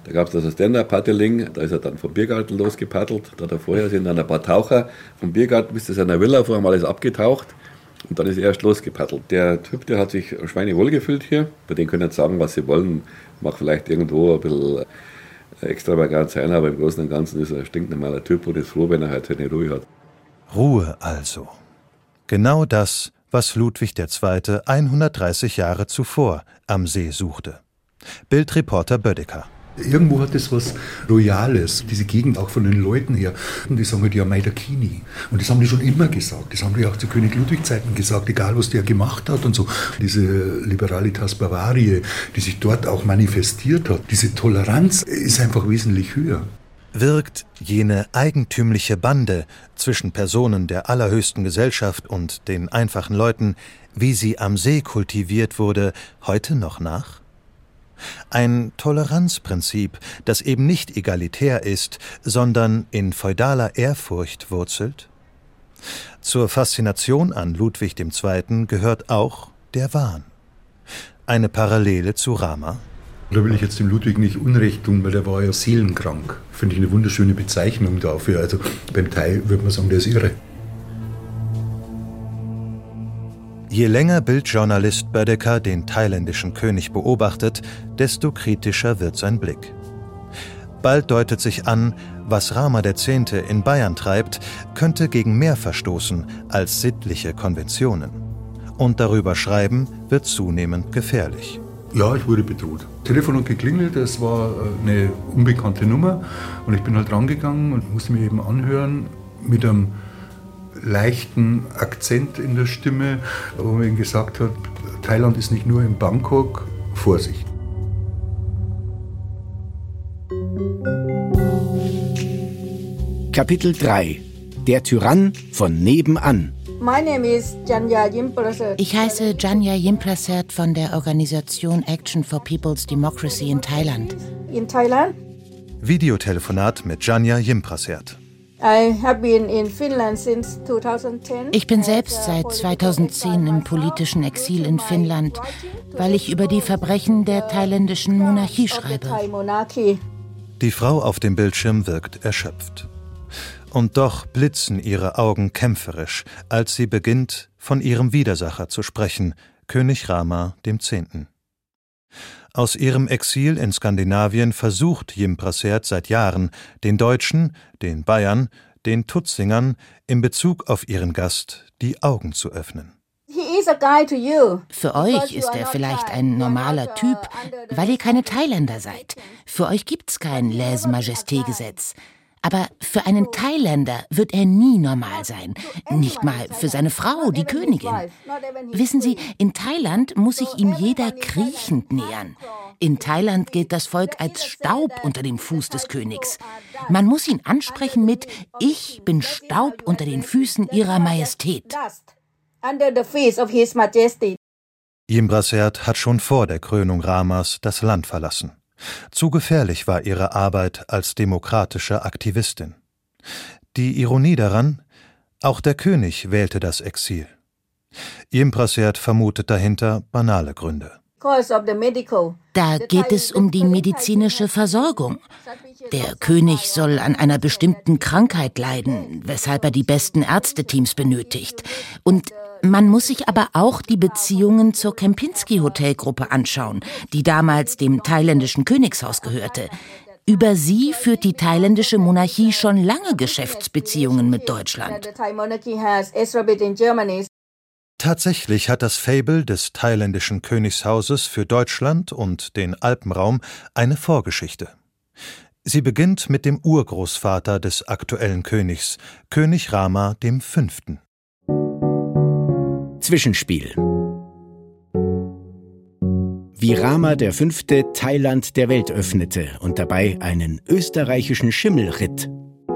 Da gab es das Stand-Up-Paddling, da ist er dann vom Biergarten losgepaddelt. Da vorher sind dann ein paar Taucher vom Biergarten bis zu seiner Villa, vorher haben alles abgetaucht. Und dann ist er erst losgepaddelt. Der Typ, der hat sich schweinewohl gefühlt hier. Bei denen können jetzt sagen, was sie wollen. Mag vielleicht irgendwo ein bisschen extravagant sein, aber im Großen und Ganzen ist er ein stinknormaler Typ und ist froh, wenn er halt seine Ruhe hat. Ruhe also. Genau das, was Ludwig II. 130 Jahre zuvor am See suchte. Bildreporter Bödecker. Irgendwo hat es was Royales, diese Gegend auch von den Leuten her. Und die sagen halt, ja, Maidakini. Und das haben die schon immer gesagt. Das haben die auch zu König Ludwig-Zeiten gesagt, egal was der gemacht hat und so. Diese Liberalitas Bavariae, die sich dort auch manifestiert hat, diese Toleranz ist einfach wesentlich höher. Wirkt jene eigentümliche Bande zwischen Personen der allerhöchsten Gesellschaft und den einfachen Leuten, wie sie am See kultiviert wurde, heute noch nach? Ein Toleranzprinzip, das eben nicht egalitär ist, sondern in feudaler Ehrfurcht wurzelt? Zur Faszination an Ludwig II. Gehört auch der Wahn. Eine Parallele zu Rama? Da will ich jetzt dem Ludwig nicht Unrecht tun, weil der war ja seelenkrank. Finde ich eine wunderschöne Bezeichnung dafür. Also beim Teil würde man sagen, der ist irre. Je länger Bildjournalist Bödecker den thailändischen König beobachtet, desto kritischer wird sein Blick. Bald deutet sich an, was Rama X. in Bayern treibt, könnte gegen mehr verstoßen als sittliche Konventionen. Und darüber schreiben wird zunehmend gefährlich. Ja, ich wurde bedroht. Das Telefon hat geklingelt, es war eine unbekannte Nummer und ich bin halt rangegangen und musste mir eben anhören mit einem leichten Akzent in der Stimme, wo man ihm gesagt hat, Thailand ist nicht nur in Bangkok, Vorsicht. Kapitel 3 – Der Tyrann von nebenan. Ich heiße Janya Yimprasert von der Organisation Action for People's Democracy in Thailand. Videotelefonat mit Janya Yimprasert. Ich bin selbst seit 2010 im politischen Exil in Finnland, weil ich über die Verbrechen der thailändischen Monarchie schreibe. Die Frau auf dem Bildschirm wirkt erschöpft. Und doch blitzen ihre Augen kämpferisch, als sie beginnt, von ihrem Widersacher zu sprechen, König Rama X. Aus ihrem Exil in Skandinavien versucht Yimprasert seit Jahren, den Deutschen, den Bayern, den Tutsingern in Bezug auf ihren Gast die Augen zu öffnen. Für euch ist er vielleicht ein normaler Typ, weil ihr keine Thailänder seid. Für euch gibt's kein Lèse-Majesté-Gesetz. Aber für einen Thailänder wird er nie normal sein. Nicht mal für seine Frau, die Königin. Wissen Sie, in Thailand muss sich ihm jeder kriechend nähern. In Thailand gilt das Volk als Staub unter dem Fuß des Königs. Man muss ihn ansprechen mit »Ich bin Staub unter den Füßen Ihrer Majestät«. Yimprasert hat schon vor der Krönung Ramas das Land verlassen. Zu gefährlich war ihre Arbeit als demokratische Aktivistin. Die Ironie daran, auch der König wählte das Exil. Yimprasert vermutet dahinter banale Gründe. Da geht es um die medizinische Versorgung. Der König soll an einer bestimmten Krankheit leiden, weshalb er die besten Ärzteteams benötigt. Und man muss sich aber auch die Beziehungen zur Kempinski-Hotelgruppe anschauen, die damals dem thailändischen Königshaus gehörte. Über sie führt die thailändische Monarchie schon lange Geschäftsbeziehungen mit Deutschland. Tatsächlich hat das Faible des thailändischen Königshauses für Deutschland und den Alpenraum eine Vorgeschichte. Sie beginnt mit dem Urgroßvater des aktuellen Königs, König Rama V. Zwischenspiel. Wie Rama V. Thailand der Welt öffnete und dabei einen österreichischen Schimmel ritt.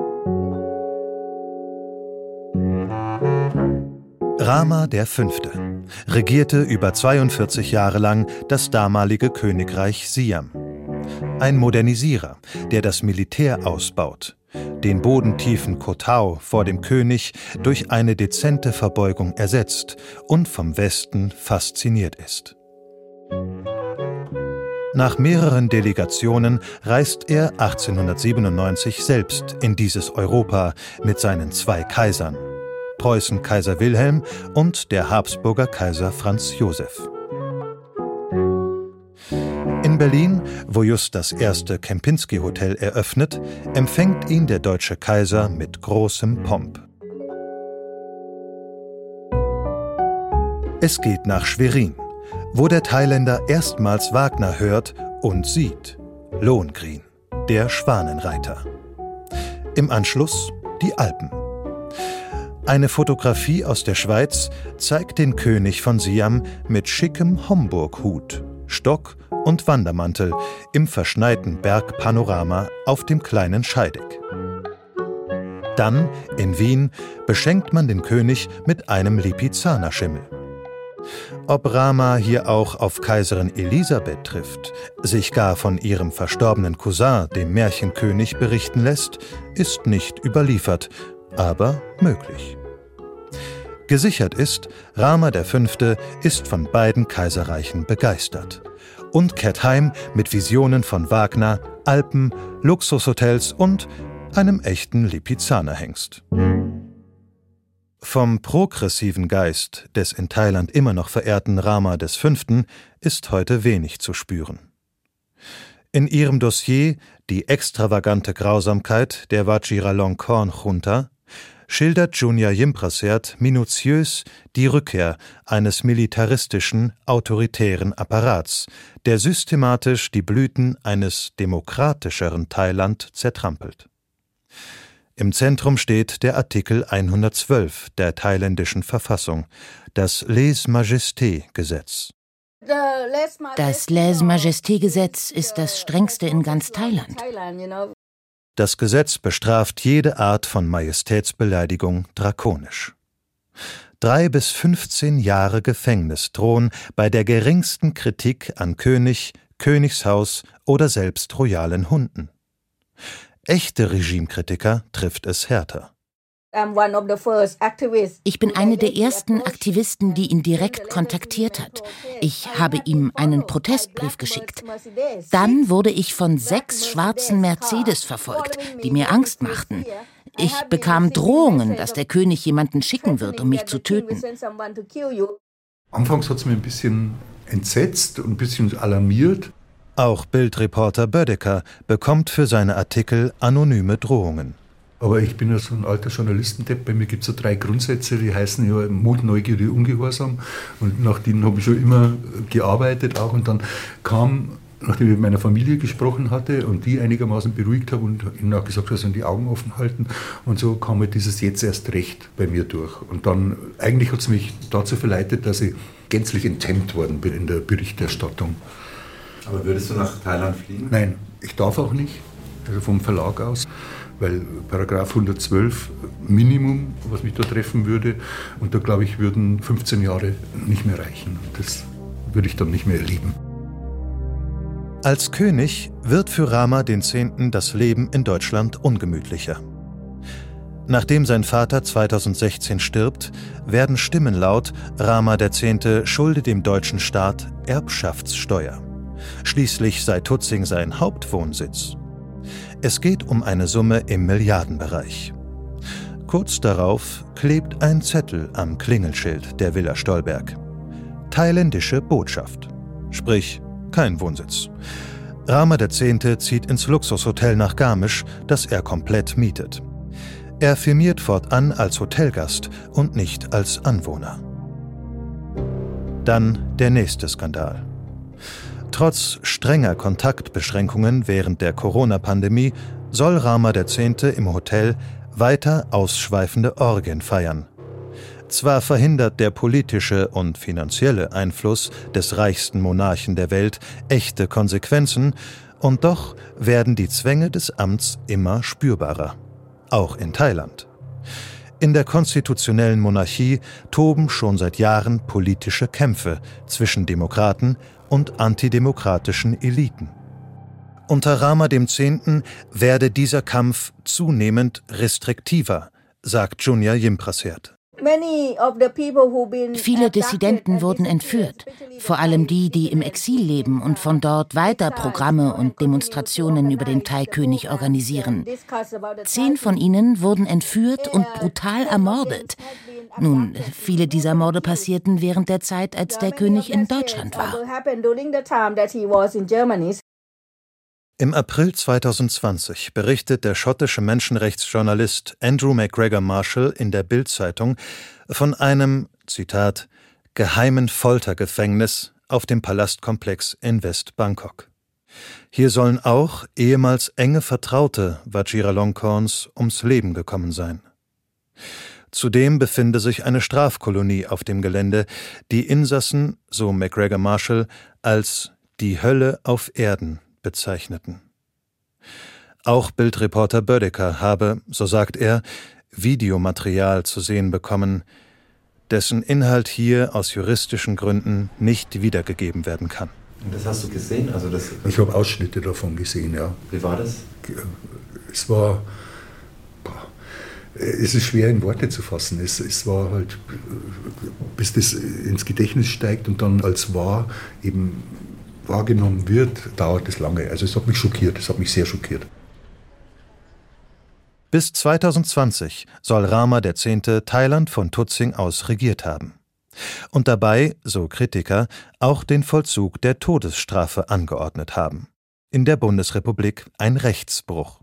Rama V. regierte über 42 Jahre lang das damalige Königreich Siam. Ein Modernisierer, der das Militär ausbaut, den bodentiefen Kotao vor dem König durch eine dezente Verbeugung ersetzt und vom Westen fasziniert ist. Nach mehreren Delegationen reist er 1897 selbst in dieses Europa mit seinen 2 Kaisern, Preußen-Kaiser Wilhelm und der Habsburger Kaiser Franz Josef. In Berlin, wo just das erste Kempinski-Hotel eröffnet, empfängt ihn der deutsche Kaiser mit großem Pomp. Es geht nach Schwerin, wo der Thailänder erstmals Wagner hört und sieht. Lohengrin, der Schwanenreiter. Im Anschluss die Alpen. Eine Fotografie aus der Schweiz zeigt den König von Siam mit schickem Homburg-Hut, Stock und Wandermantel im verschneiten Bergpanorama auf dem kleinen Scheideck. Dann, in Wien, beschenkt man den König mit einem Lipizzaner-Schimmel. Ob Rama hier auch auf Kaiserin Elisabeth trifft, sich gar von ihrem verstorbenen Cousin, dem Märchenkönig, berichten lässt, ist nicht überliefert, aber möglich. Gesichert ist, Rama V. ist von beiden Kaiserreichen begeistert und kehrt heim mit Visionen von Wagner, Alpen, Luxushotels und einem echten Lipizzaner-Hengst. Vom progressiven Geist des in Thailand immer noch verehrten Rama V. ist heute wenig zu spüren. In ihrem Dossier »Die extravagante Grausamkeit der Vajiralongkorn-Junta« schildert Junia Jimprasert minutiös die Rückkehr eines militaristischen, autoritären Apparats, der systematisch die Blüten eines demokratischeren Thailand zertrampelt. Im Zentrum steht der Artikel 112 der thailändischen Verfassung, das Lèse-Majesté-Gesetz. Das Lèse-Majesté-Gesetz ist das strengste in ganz Thailand. Das Gesetz bestraft jede Art von Majestätsbeleidigung drakonisch. 3 bis 15 Jahre Gefängnis drohen bei der geringsten Kritik an König, Königshaus oder selbst royalen Hunden. Echte Regimekritiker trifft es härter. Ich bin eine der ersten Aktivisten, die ihn direkt kontaktiert hat. Ich habe ihm einen Protestbrief geschickt. Dann wurde ich von 6 schwarzen Mercedes verfolgt, die mir Angst machten. Ich bekam Drohungen, dass der König jemanden schicken wird, um mich zu töten. Anfangs hat es mich ein bisschen entsetzt und ein bisschen alarmiert. Auch Bildreporter Bödecker bekommt für seine Artikel anonyme Drohungen. Aber ich bin ja so ein alter Journalistendepp. Bei mir gibt es so 3 Grundsätze, die heißen ja Mut, Neugierde, Ungehorsam. Und nach denen habe ich schon immer gearbeitet auch. Und dann kam, nachdem ich mit meiner Familie gesprochen hatte und die einigermaßen beruhigt habe und ihnen auch gesagt habe, sollen die Augen offen halten. Und so kam halt dieses Jetzt erst recht bei mir durch. Und dann, eigentlich hat es mich dazu verleitet, dass ich gänzlich enthemmt worden bin in der Berichterstattung. Aber würdest du nach Thailand fliegen? Nein, ich darf auch nicht, also vom Verlag aus, weil Paragraph 112 Minimum, was mich da treffen würde, und da glaube ich, würden 15 Jahre nicht mehr reichen. Das würde ich dann nicht mehr erleben. Als König wird für Rama X. das Leben in Deutschland ungemütlicher. Nachdem sein Vater 2016 stirbt, werden Stimmen laut, Rama X. schulde dem deutschen Staat Erbschaftssteuer. Schließlich sei Tutzing sein Hauptwohnsitz. Es geht um eine Summe im Milliardenbereich. Kurz darauf klebt ein Zettel am Klingelschild der Villa Stolberg. Thailändische Botschaft. Sprich, kein Wohnsitz. Rama X. zieht ins Luxushotel nach Garmisch, das er komplett mietet. Er firmiert fortan als Hotelgast und nicht als Anwohner. Dann der nächste Skandal. Trotz strenger Kontaktbeschränkungen während der Corona-Pandemie soll Rama X. im Hotel weiter ausschweifende Orgien feiern. Zwar verhindert der politische und finanzielle Einfluss des reichsten Monarchen der Welt echte Konsequenzen, und doch werden die Zwänge des Amts immer spürbarer. Auch in Thailand. In der konstitutionellen Monarchie toben schon seit Jahren politische Kämpfe zwischen Demokraten und antidemokratischen Eliten. Unter Rama X. werde dieser Kampf zunehmend restriktiver, sagt Junia Jimprasert. Viele Dissidenten wurden entführt, vor allem die im Exil leben und von dort weiter Programme und Demonstrationen über den Thai-König organisieren. 10 von ihnen wurden entführt und brutal ermordet. Nun, viele dieser Morde passierten während der Zeit, als der König in Deutschland war. Im April 2020 berichtet der schottische Menschenrechtsjournalist Andrew McGregor Marshall in der Bild-Zeitung von einem, Zitat, geheimen Foltergefängnis auf dem Palastkomplex in West-Bangkok. Hier sollen auch ehemals enge Vertraute Vajiralongkorns ums Leben gekommen sein. Zudem befinde sich eine Strafkolonie auf dem Gelände, die Insassen, so McGregor Marshall, als die Hölle auf Erden bezeichneten. Auch Bildreporter Bödecker habe, so sagt er, Videomaterial zu sehen bekommen, dessen Inhalt hier aus juristischen Gründen nicht wiedergegeben werden kann. Und das hast du gesehen? Ich habe Ausschnitte davon gesehen, ja. Wie war das? Es ist schwer in Worte zu fassen. Es war halt, bis das ins Gedächtnis steigt und dann als wahr eben wahrgenommen wird, dauert es lange. Also es hat mich schockiert, es hat mich sehr schockiert. Bis 2020 soll Rama X. Thailand von Tutsing aus regiert haben. Und dabei, so Kritiker, auch den Vollzug der Todesstrafe angeordnet haben. In der Bundesrepublik ein Rechtsbruch.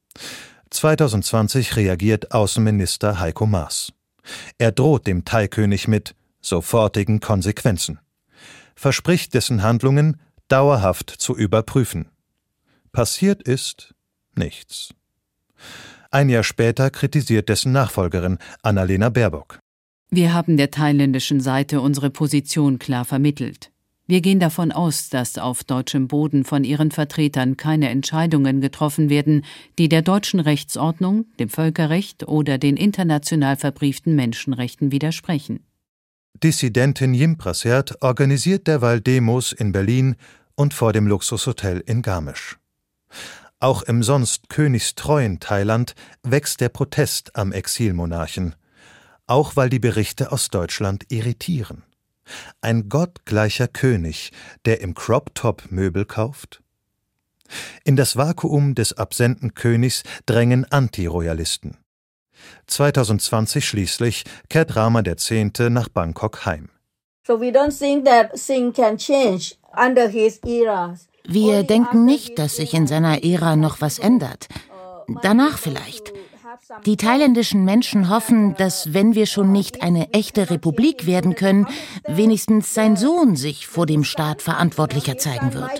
2020 reagiert Außenminister Heiko Maas. Er droht dem Thai-König mit sofortigen Konsequenzen. Verspricht dessen Handlungen dauerhaft zu überprüfen. Passiert ist nichts. Ein Jahr später kritisiert dessen Nachfolgerin Annalena Baerbock. Wir haben der thailändischen Seite unsere Position klar vermittelt. Wir gehen davon aus, dass auf deutschem Boden von ihren Vertretern keine Entscheidungen getroffen werden, die der deutschen Rechtsordnung, dem Völkerrecht oder den international verbrieften Menschenrechten widersprechen. Dissidentin Jim Prasert organisiert derweil Demos in Berlin und vor dem Luxushotel in Garmisch. Auch im sonst königstreuen Thailand wächst der Protest am Exilmonarchen, auch weil die Berichte aus Deutschland irritieren. Ein gottgleicher König, der im Crop-Top Möbel kauft? In das Vakuum des absenten Königs drängen Antiroyalisten. 2020 schließlich kehrt Rama X. nach Bangkok heim. Wir denken nicht, dass sich in seiner Ära noch was ändert. Danach vielleicht. Die thailändischen Menschen hoffen, dass, wenn wir schon nicht eine echte Republik werden können, wenigstens sein Sohn sich vor dem Staat verantwortlicher zeigen wird.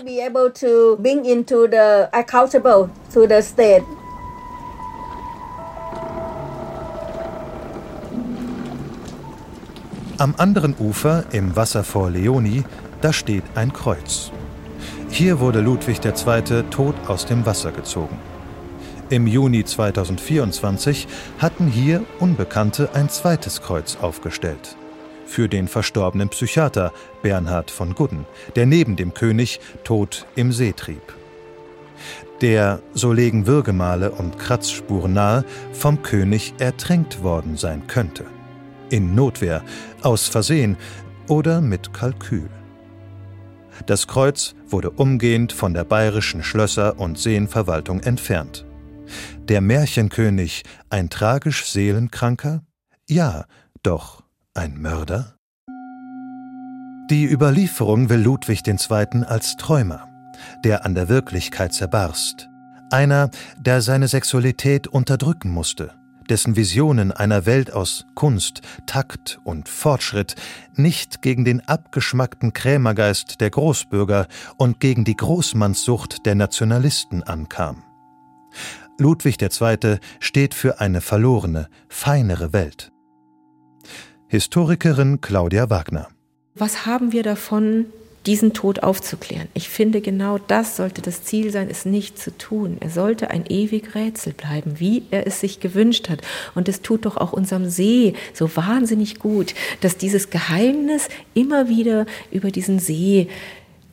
Am anderen Ufer, im Wasser vor Leoni, da steht ein Kreuz. Hier wurde Ludwig II. Tot aus dem Wasser gezogen. Im Juni 2024 hatten hier Unbekannte ein zweites Kreuz aufgestellt. Für den verstorbenen Psychiater Bernhard von Gudden, der neben dem König tot im See trieb. Der, so legen Würgemale und Kratzspuren nahe, vom König ertränkt worden sein könnte. In Notwehr, aus Versehen oder mit Kalkül. Das Kreuz wurde umgehend von der bayerischen Schlösser- und Seenverwaltung entfernt. Der Märchenkönig ein tragisch Seelenkranker? Ja, doch ein Mörder? Die Überlieferung will Ludwig II. Als Träumer, der an der Wirklichkeit zerbarst. Einer, der seine Sexualität unterdrücken musste, dessen Visionen einer Welt aus Kunst, Takt und Fortschritt nicht gegen den abgeschmackten Krämergeist der Großbürger und gegen die Großmannssucht der Nationalisten ankam. Ludwig II. Steht für eine verlorene, feinere Welt. Historikerin Claudia Wagner. Was haben wir davon, diesen Tod aufzuklären? Ich finde, genau das sollte das Ziel sein, es nicht zu tun. Er sollte ein ewig Rätsel bleiben, wie er es sich gewünscht hat. Und es tut doch auch unserem See so wahnsinnig gut, dass dieses Geheimnis immer wieder über diesen See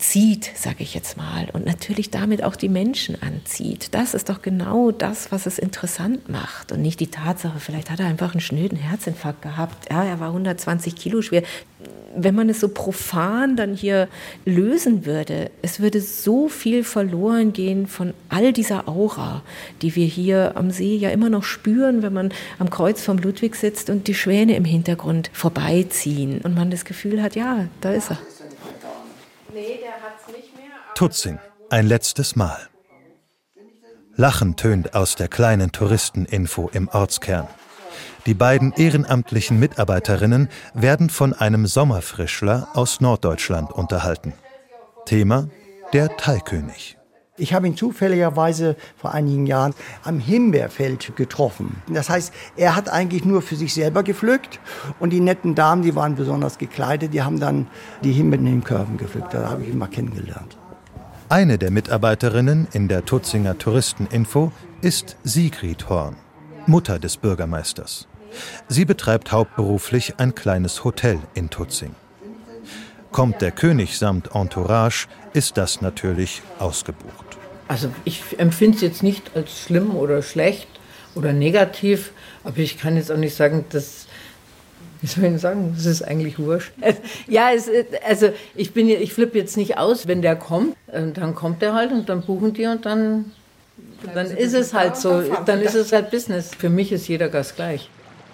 zieht, sage ich jetzt mal, und natürlich damit auch die Menschen anzieht. Das ist doch genau das, was es interessant macht und nicht die Tatsache, vielleicht hat er einfach einen schnöden Herzinfarkt gehabt, ja, er war 120 Kilo schwer. Wenn man es so profan dann hier lösen würde, es würde so viel verloren gehen von all dieser Aura, die wir hier am See ja immer noch spüren, wenn man am Kreuz vom Ludwig sitzt und die Schwäne im Hintergrund vorbeiziehen und man das Gefühl hat, ja, da ist er. Tutzing, ein letztes Mal. Lachen tönt aus der kleinen Touristeninfo im Ortskern. Die beiden ehrenamtlichen Mitarbeiterinnen werden von einem Sommerfrischler aus Norddeutschland unterhalten. Thema: der Thai-König. Ich habe ihn zufälligerweise vor einigen Jahren am Himbeerfeld getroffen. Das heißt, er hat eigentlich nur für sich selber gepflückt und die netten Damen, die waren besonders gekleidet, die haben dann die Himbeeren in den Körben gepflückt. Da habe ich ihn mal kennengelernt. Eine der Mitarbeiterinnen in der Tutzinger Touristeninfo ist Sigrid Horn, Mutter des Bürgermeisters. Sie betreibt hauptberuflich ein kleines Hotel in Tutzing. Kommt der König samt Entourage, ist das natürlich ausgebucht. Also ich empfinde es jetzt nicht als schlimm oder schlecht oder negativ, aber ich kann jetzt auch nicht sagen, dass, wie soll ich denn sagen, das ist eigentlich wurscht. Ja, ich flippe jetzt nicht aus, wenn der kommt, dann kommt der halt und dann buchen die und dann ist es halt so, dann ist es halt Business. Für mich ist jeder Gast gleich.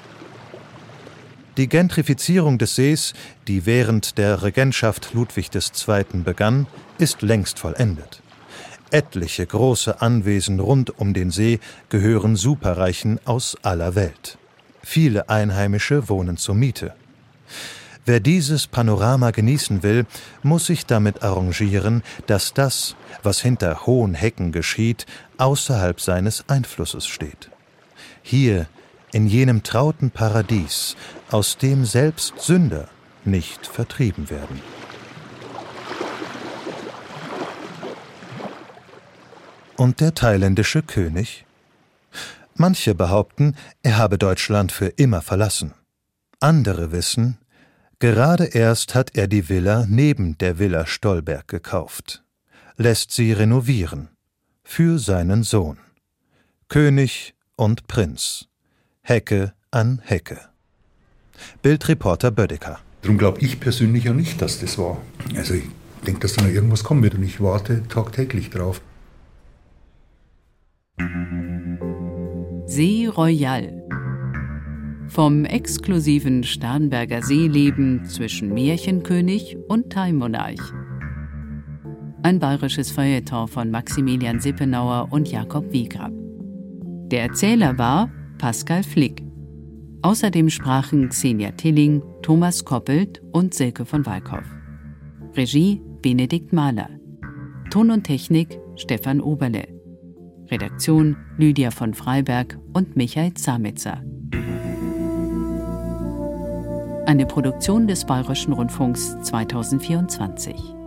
Die Gentrifizierung des Sees, die während der Regentschaft Ludwig II. Begann, ist längst vollendet. Etliche große Anwesen rund um den See gehören Superreichen aus aller Welt. Viele Einheimische wohnen zur Miete. Wer dieses Panorama genießen will, muss sich damit arrangieren, dass das, was hinter hohen Hecken geschieht, außerhalb seines Einflusses steht. Hier, in jenem trauten Paradies, aus dem selbst Sünder nicht vertrieben werden. Und der thailändische König? Manche behaupten, er habe Deutschland für immer verlassen. Andere wissen, gerade erst hat er die Villa neben der Villa Stolberg gekauft, lässt sie renovieren, für seinen Sohn. König und Prinz. Hecke an Hecke. Bildreporter Bödecker. Darum glaube ich persönlich ja nicht, dass das war. Also ich denke, dass da noch irgendwas kommen wird und ich warte tagtäglich drauf. See Royal. Vom exklusiven Starnberger Seeleben zwischen Märchenkönig und Thai-Monarch. Ein bayerisches Feuilleton von Maximilian Sippenauer und Jakob Wiegrab. Der Erzähler war Pascal Flick. Außerdem sprachen Xenia Tilling, Thomas Koppelt und Silke von Walkhoff. Regie Benedikt Mahler. Ton und Technik Stefan Oberle. Redaktion Lydia von Freiberg und Michael Zamitzer. Eine Produktion des Bayerischen Rundfunks 2024.